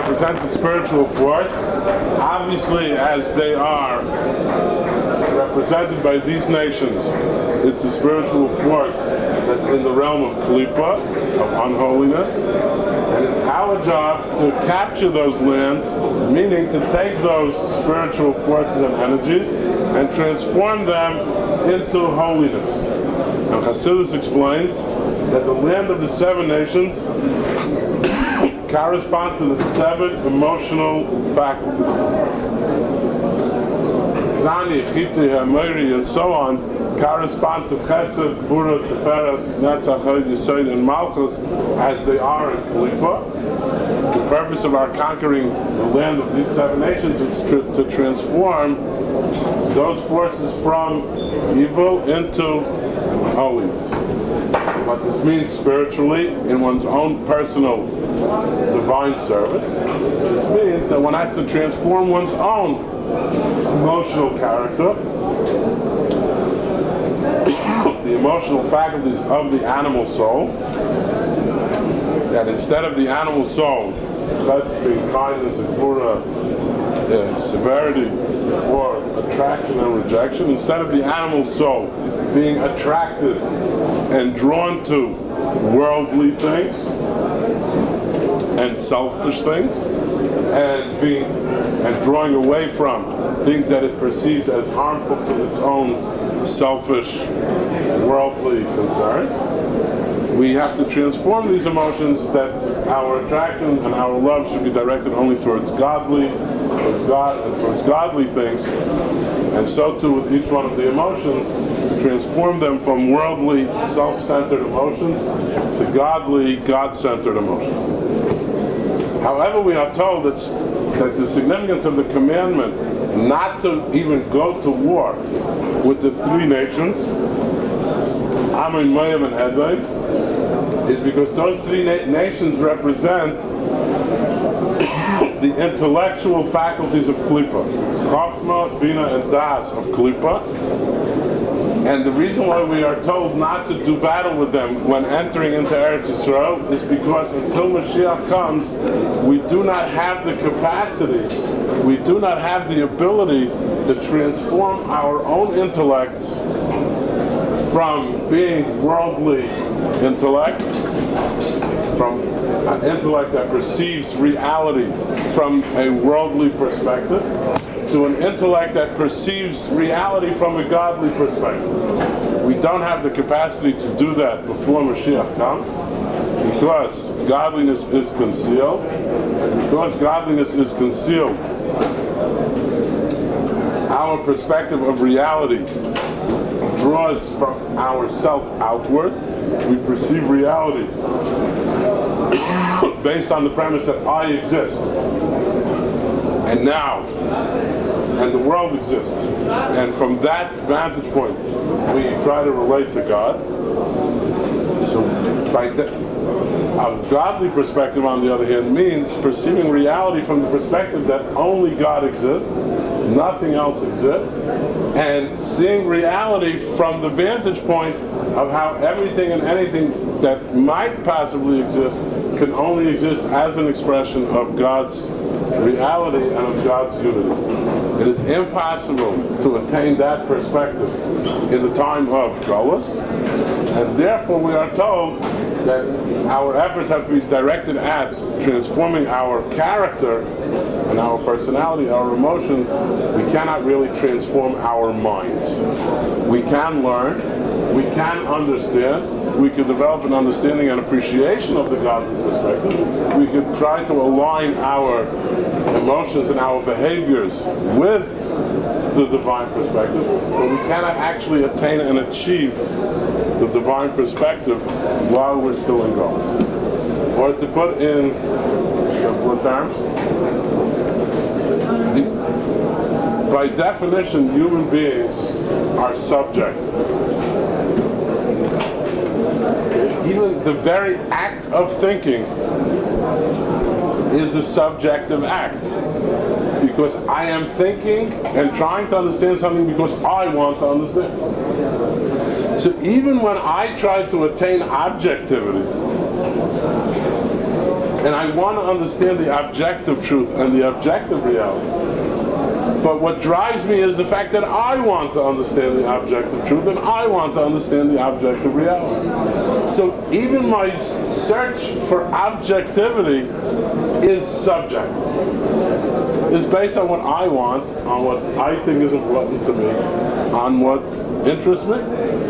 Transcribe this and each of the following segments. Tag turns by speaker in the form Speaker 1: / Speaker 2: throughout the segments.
Speaker 1: represents a spiritual force. Obviously, as they are represented by these nations, it's a spiritual force that's in the realm of Klippa, of unholiness. And it's our job to capture those lands, meaning to take those spiritual forces and energies and transform them into holiness. And Chassidus explains that the land of the 7 nations correspond to the 7 emotional faculties. Nani, Chiti, Hamori, and so on correspond to Chesed, Bura, Tiferes, Netzach, Hod, Yesod, and Malchus as they are in Klippa. The purpose of our conquering the land of these 7 nations is to transform those forces from evil into holiness. What this means spiritually in one's own personal divine service. This means that one has to transform one's own emotional character, the emotional faculties of the animal soul, that instead of the animal soul, that's being kindness, gvura, severity, or attraction and rejection, instead of the animal soul being attracted and drawn to worldly things and selfish things, and drawing away from things that it perceives as harmful to its own selfish, worldly concerns. We have to transform these emotions that our attraction and our love should be directed only towards godly, towards God, and towards godly things. And so too with each one of the emotions, transform them from worldly, self-centered emotions to godly, God-centered emotions. However, we are told that the significance of the commandment not to even go to war with the 3 nations, Ammon, Moab, and Edom, is because those 3 nations represent the intellectual faculties of Klippa, Chochmah, Bina, and Das of Klippa. And the reason why we are told not to do battle with them when entering into Eretz Yisrael is because until Mashiach comes, we do not have the capacity, we do not have the ability to transform our own intellects from being worldly intellect, from an intellect that perceives reality from a worldly perspective, to an intellect that perceives reality from a godly perspective. We don't have the capacity to do that before Mashiach comes, because godliness is concealed, and because godliness is concealed, our perspective of reality draws from ourself outward. We perceive reality based on the premise that I exist, and now, and the world exists. And from that vantage point, we try to relate to God. So by a godly perspective, on the other hand, means perceiving reality from the perspective that only God exists, nothing else exists, and seeing reality from the vantage point of how everything and anything that might possibly exist can only exist as an expression of God's reality and of God's unity. It is impossible to attain that perspective in the time of Golus, and therefore we are told that our efforts have to be directed at transforming our character and our personality, our emotions. We cannot really transform our minds. We can learn, we can understand, we can develop an understanding and appreciation of the godly perspective. We can try to align our emotions and our behaviors with the divine perspective, but we cannot actually attain and achieve the divine perspective while we're still in God. Or to put in simpler terms, by definition, human beings are subject. Even the very act of thinking is a subjective act, because I am thinking and trying to understand something because I want to understand. So even when I try to attain objectivity, and I want to understand the objective truth and the objective reality. But what drives me is the fact that I want to understand the objective truth and I want to understand the objective reality. So even my search for objectivity is subjective. It's based on what I want, on what I think is important to me, on what interests me.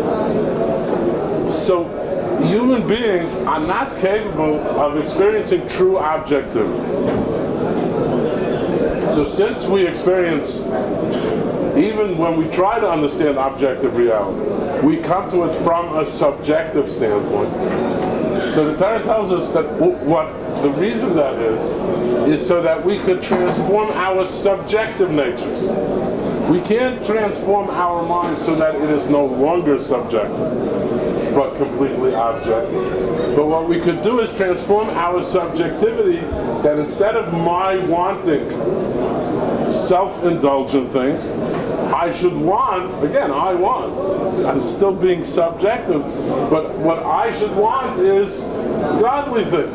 Speaker 1: So human beings are not capable of experiencing true objectivity. So since we experience, even when we try to understand objective reality, we come to it from a subjective standpoint. So the Torah tells us that what the reason that is so that we could transform our subjective natures. We can't transform our mind so that it is no longer subjective, but completely objective. But what we could do is transform our subjectivity, that instead of my wanting self-indulgent things, I should want, again, I want. I'm still being subjective, but what I should want is godly things.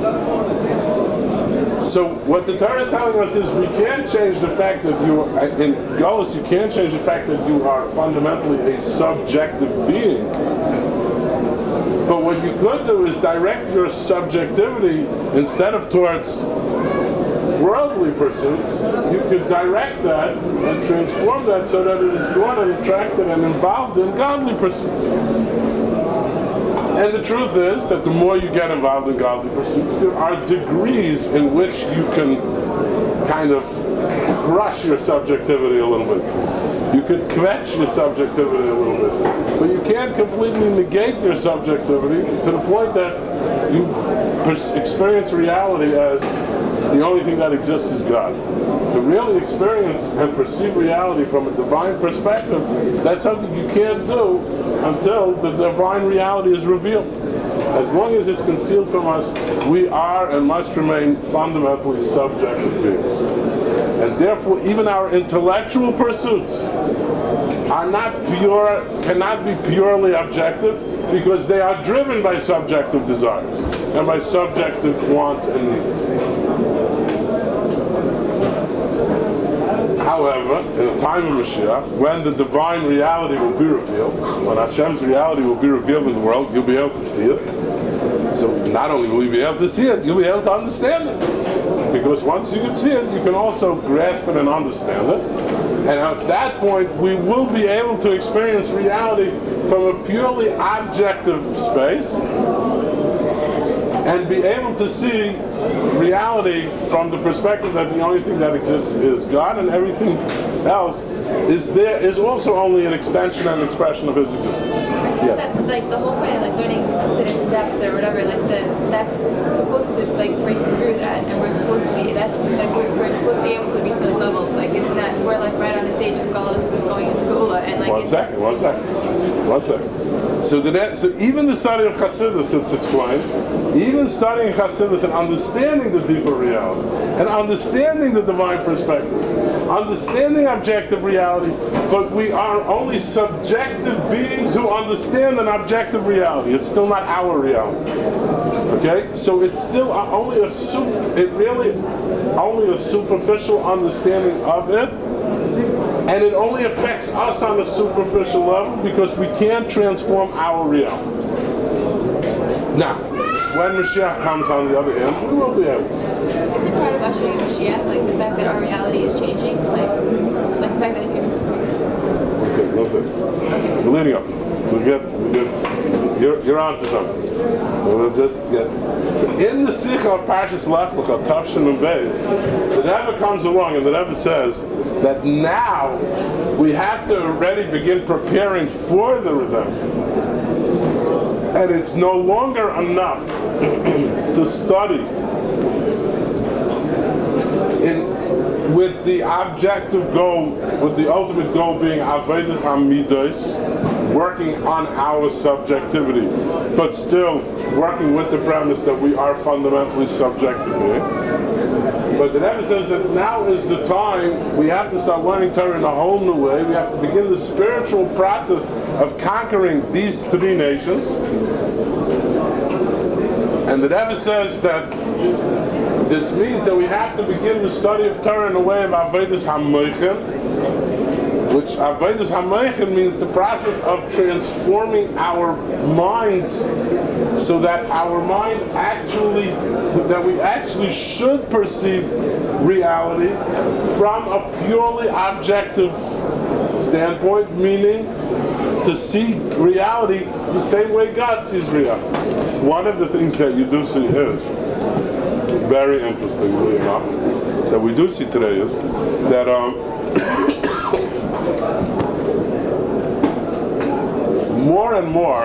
Speaker 1: So what the Torah is telling us is we can't change the fact that you, in Golus, you can't change the fact that you are fundamentally a subjective being. But what you could do is direct your subjectivity instead of towards worldly pursuits. You could direct that and transform that so that it is drawn and attracted and involved in godly pursuits. And the truth is that the more you get involved in godly pursuits, there are degrees in which you can kind of crush your subjectivity a little bit. You could quench your subjectivity a little bit. But you can't completely negate your subjectivity to the point that you experience reality as the only thing that exists is God. To really experience and perceive reality from a divine perspective, that's something you can't do until the divine reality is revealed. As long as it's concealed from us, we are and must remain fundamentally subjective beings. And therefore, even our intellectual pursuits are not pure, cannot be purely objective, because they are driven by subjective desires and by subjective wants and needs. However, in the time of Mashiach, when the divine reality will be revealed, when Hashem's reality will be revealed in the world, you'll be able to see it. So not only will you be able to see it, you'll be able to understand it. Because once you can see it, you can also grasp it and understand it. And at that point, we will be able to experience reality from a purely objective space and be able to see reality from the perspective that the only thing that exists is God, and everything else is also only an extension and expression of His existence. Yes.
Speaker 2: That, like the whole point of like learning Chassidus depth or whatever, like that's supposed to like break through that, and we're supposed to be we're supposed to be able to reach those levels. Like isn't that we're like right on the stage of Golus going into Geula and like. One second.
Speaker 1: So even the study of Chassidus, it's explained, even studying Chassidus and understanding the deeper reality, and understanding the divine perspective, understanding objective reality, but we are only subjective beings who understand an objective reality. It's still not our reality. Okay? So it's still only a superficial understanding of it. And it only affects us on a superficial level because we can't transform our reality. Now, when Mashiach comes on the other hand, we will be able to.
Speaker 2: Is it part of ushering Mashiach, like the fact that our reality is changing? Like the fact that if you...
Speaker 1: Okay. We're leading up. So you're on to something. We'll just get... So in the Sikha of Parshas Lech Lecha, Tavshin and Beis, the Rebbe comes along and the Rebbe says that now we have to already begin preparing for the redemption. And it's no longer enough to study with the objective goal, with the ultimate goal being Avodas HaMidos, working on our subjectivity, but still working with the premise that we are fundamentally subjective beings. But the Rebbe says that now is the time we have to start learning Torah in a whole new way. We have to begin the spiritual process of conquering these three nations. And the Rebbe says that This means that we have to begin the study of Torah in a way of Avodas HaMoichin, which Avodas HaMoichin means the process of transforming our minds so that our mind that we actually should perceive reality from a purely objective standpoint, meaning to see reality the same way God sees reality. One of the things that you do see is, very interestingly enough, that we do see today is that more and more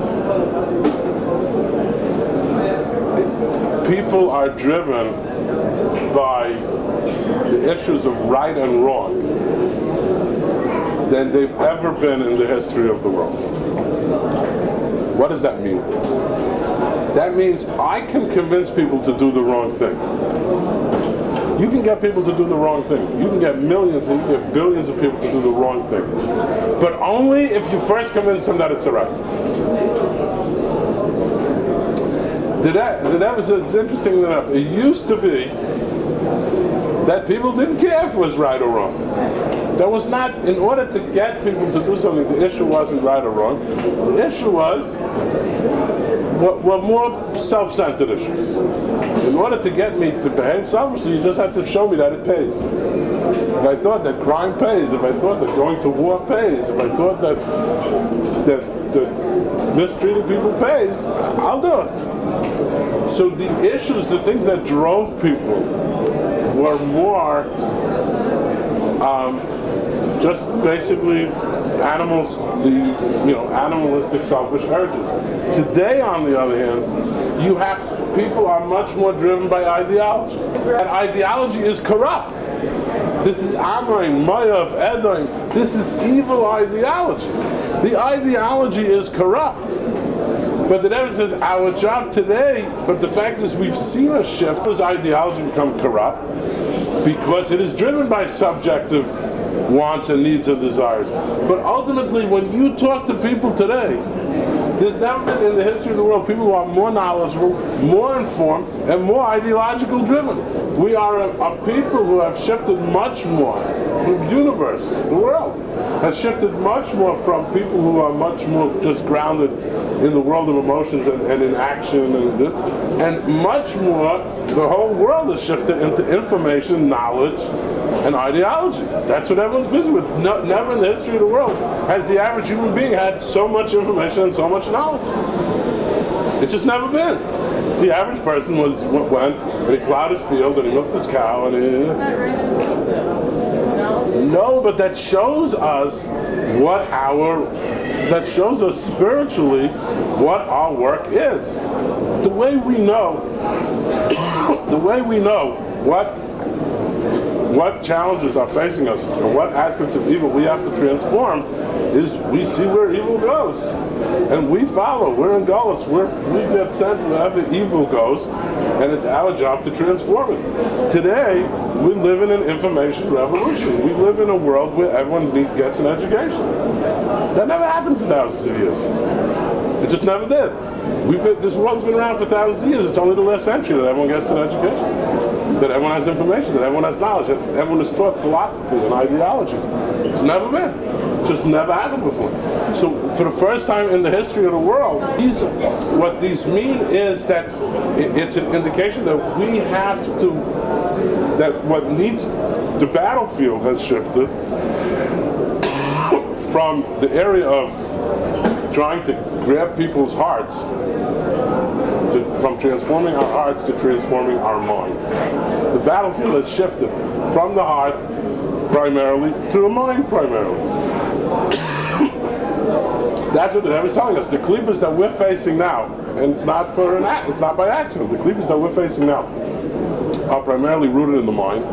Speaker 1: people are driven by the issues of right and wrong than they've ever been in the history of the world. What does that mean? That means I can convince people to do the wrong thing. You can get people to do the wrong thing. You can get millions and you can get billions of people to do the wrong thing. But only if you first convince them that it's all right. It's interesting enough. It used to be that people didn't care if it was right or wrong. There was not, in order to get people to do something, the issue wasn't right or wrong. The issue was were more self-centered issues. In order to get me to behave selfishly, you just have to show me that it pays. If I thought that crime pays, if I thought that going to war pays, if I thought that mistreating people pays, I'll do it. So the issues, the things that drove people were more just basically animalistic, selfish urges. Today, on the other hand, people are much more driven by ideology. And ideology is corrupt. This is Amrim, Mayav, Edom. This is evil ideology. The ideology is corrupt. But the Rebbe says our job today, but the fact is we've seen a shift as ideology become corrupt because it is driven by subjective wants and needs and desires. But ultimately, when you talk to people today, there's never been in the history of the world people who are more knowledgeable, more informed, and more ideological driven. We are a people who have shifted much more from the universe, the world, has shifted much more from people who are much more just grounded in the world of emotions and in action and much more, the whole world has shifted into information, knowledge, and ideology. That's what everyone's busy with. Never in the history of the world has the average human being had so much information and so much knowledge. It's just never been. The average person went and he plowed his field and he milked his cow and he... No, but that shows us that shows us spiritually what our work is. The way we know what challenges are facing us and what aspects of evil we have to transform is we see where evil goes and we follow. We're in Galus. We get sent wherever evil goes, and it's our job to transform it. Today we live in an information revolution. We live in a world where everyone gets an education. That never happened for thousands of years. It just never did. This world's been around for thousands of years. It's only the last century that everyone gets an education, that everyone has information, that everyone has knowledge, that everyone is taught philosophy and ideologies. It's never been. It just never happened before. So for the first time in the history of the world, what these mean is that it's an indication that we have to, that the battlefield has shifted from the area of trying to grab people's hearts, from transforming our hearts to transforming our minds. The battlefield has shifted from the heart primarily to the mind primarily. That's what the Rebbe is telling us. The klippas that we're facing now, and it's not by accident. The klippas that we're facing now are primarily rooted in the mind,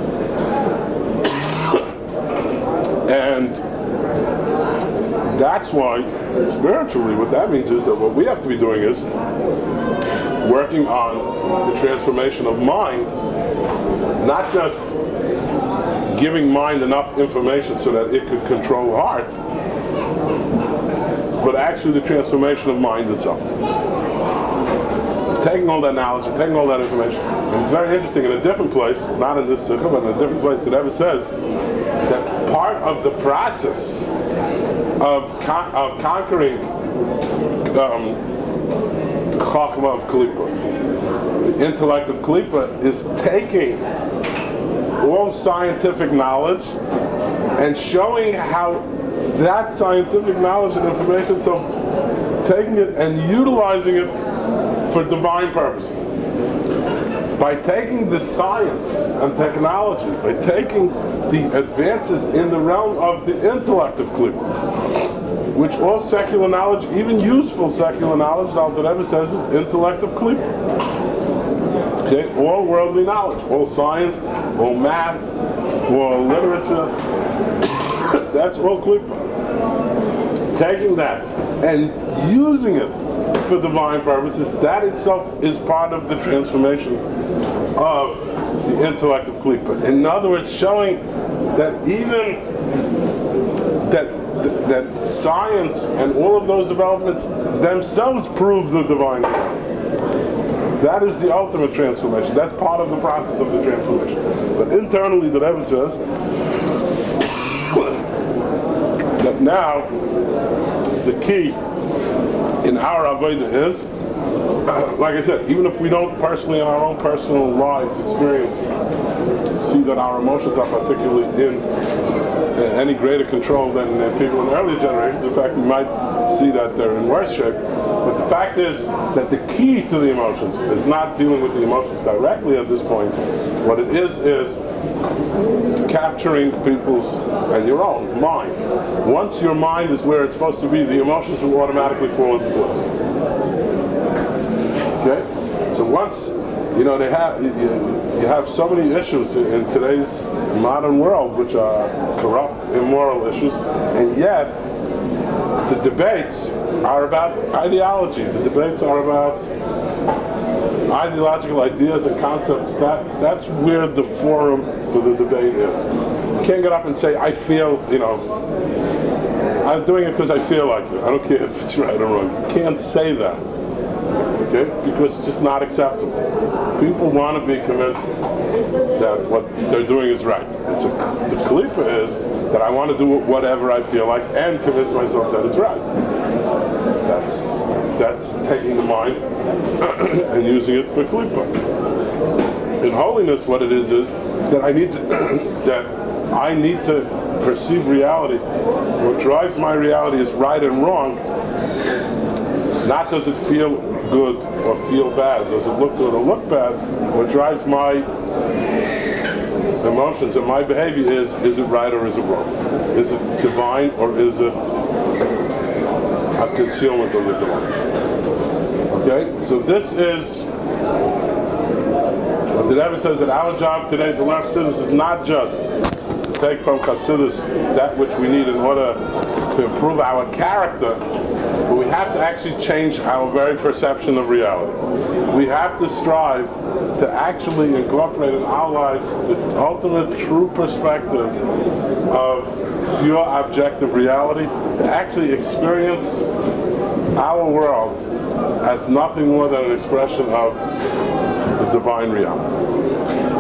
Speaker 1: and that's why, spiritually, what that means is that what we have to be doing is working on the transformation of mind, not just giving mind enough information so that it could control heart, but actually the transformation of mind itself. taking all that knowledge and taking all that information. And it's very interesting, in a different place, not in this Sikha, but in a different place, the Rebbe says that part of the process of conquering Chachma of Klippa, the intellect of Klippa, is taking all scientific knowledge and showing how that scientific knowledge and information, so taking it and utilizing it for divine purposes. By taking the science and technology, by taking the advances in the realm of the intellect of Klippa, which all secular knowledge, even useful secular knowledge, now the Rebbe says, is intellect of Klippa. Okay, all worldly knowledge, all science, all math, all literature, that's all Klippa. Taking that and using it for divine purposes, that itself is part of the transformation of the intellect of Klippa. In other words, showing that even that science and all of those developments themselves prove the divine. That is the ultimate transformation. That's part of the process of the transformation. But internally, the Rebbe says that now the key in our avodah is, like I said, even if we don't personally in our own personal lives experience, see that our emotions are particularly in any greater control than people in earlier generations. In fact, we might see that they're in worse shape. But the fact is that the key to the emotions is not dealing with the emotions directly at this point. What it is capturing people's and your own mind. Once your mind is where it's supposed to be, the emotions will automatically fall into place. Okay? So once, you have so many issues in today's modern world which are corrupt, immoral issues, and yet the debates are about ideology. The debates are about ideological ideas and concepts. That's where the forum for the debate is. You can't get up and say, I feel, I'm doing it because I feel like it. I don't care if it's right or wrong. You can't say that. Okay? Because it's just not acceptable. People want to be convinced that what they're doing is right. The Klippa is that I want to do whatever I feel like and convince myself that it's right. That's taking the mind and using it for Klippa. In holiness, what it is that I need to perceive reality. What drives my reality is right and wrong. Not does it feel good or feel bad, does it look good or look bad. What drives my emotions and my behavior is it right or is it wrong? Is it divine or is it a concealment of the divine? Okay, so this is what the Rebbe says, that our job today to learn Chassidus is not just take from Chassidus that which we need in order to improve our character, but we have to actually change our very perception of reality. We have to strive to actually incorporate in our lives the ultimate true perspective of pure objective reality, to actually experience our world as nothing more than an expression of the divine reality.